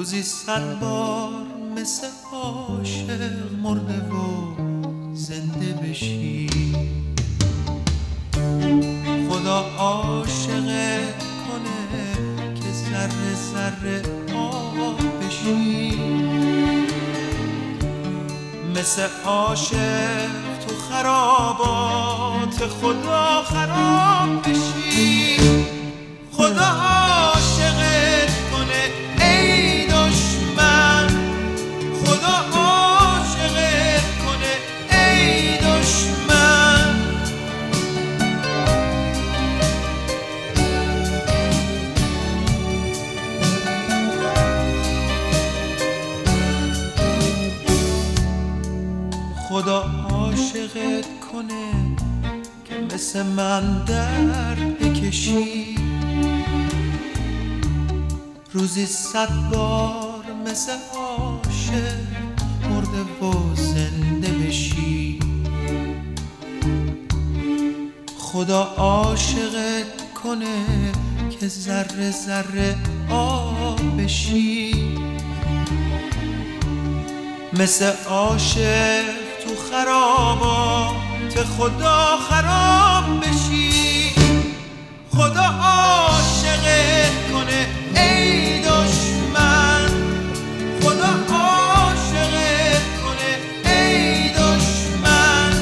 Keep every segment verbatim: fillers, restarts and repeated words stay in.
روزی صد بار مثل عاشق مرده و زنده بشی. خدا عاشقت کنه که ذره ذره آب بشی. مثل عاشق تو خرابات خدا خراب بشی. خدا عاشقت کنه ای دشمن، خدا عاشقت کنه ای دشمن. خدا عاشقت کنه که مثل من درد بکشی. روزی صد بار مثل عاشق مرده و زنده بشی. خدا عاشقت کنه که ذره ذره آب بشی. مثل عاشق تو خرابات خدا خراب بشی. خدا عاشقت کنه ای دشمن، خدا عاشقت کنه ای دشمن.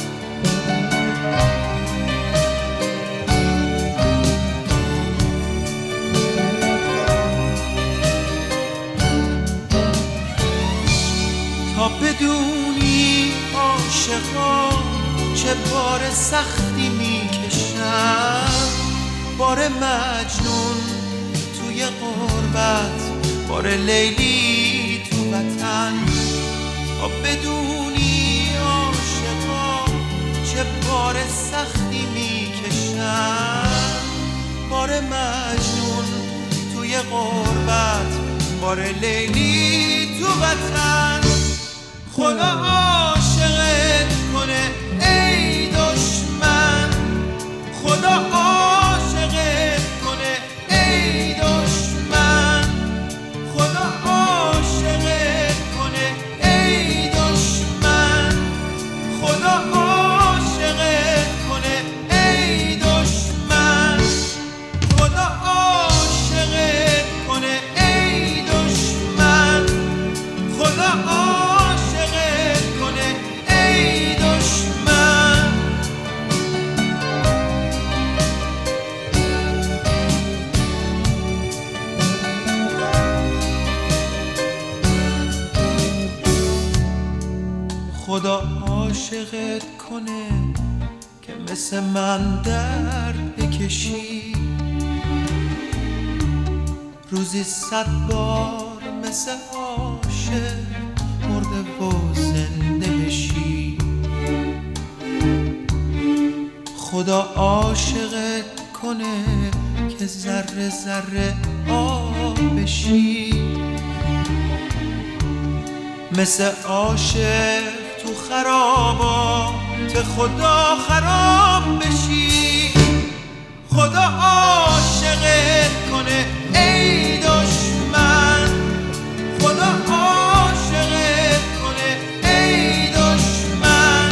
تا بدونی عاشقا چه بار سختی میکشن، بار مجنون توی غربت، بار لیلی تو وطن. تا بدونی عاشقا چه بار سختی میکشن، بار مجنون توی غربت، بار لیلی تو وطن. خدا عاشقت کنه ای دشمن، خدا عاشقت کنه ای دشمن، خدا عاشقت کنه ای دشمن، خدا عاشقت کنه ای دشمن، خدا عاشقت کنه ای دشمن، خدا عاشقت کنه ای دشمن. خدا عاشقت کنه که مثل من درد بکشی. روزی صد بار مثل عاشق مرده و زنده بشی. خدا عاشقت کنه که ذره ذره آب بشی. مثل عاشق تو خرابات خدا خراب بشی. خدا عاشقت کنه ای دشمن، خدا عاشقت کنه ای دشمن.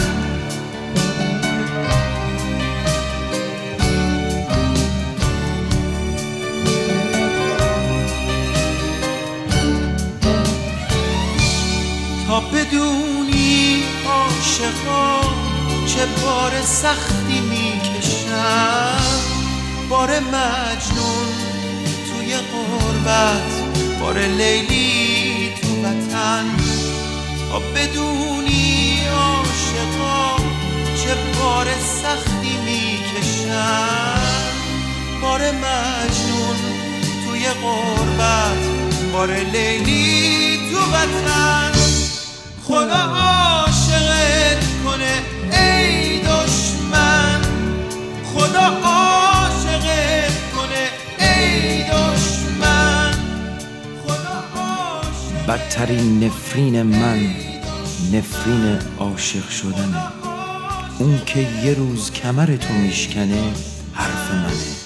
تا بدونی عاشقا چه بار سختی میکشن، بار مجنون توی غربت، بار لیلی تو وطن. تا بدونی عاشقا چه بار سختی میکشن، بار مجنون توی غربت، بار لیلی تو وطن. خدا عاشقت کنه ای دشمن، خدا عاشقت کنه ای دشمن، خدا عاشقت. بدترین نفرین من نفرین عاشق شدنه. اون که یه روز کمر تو میشکنه حرف منه.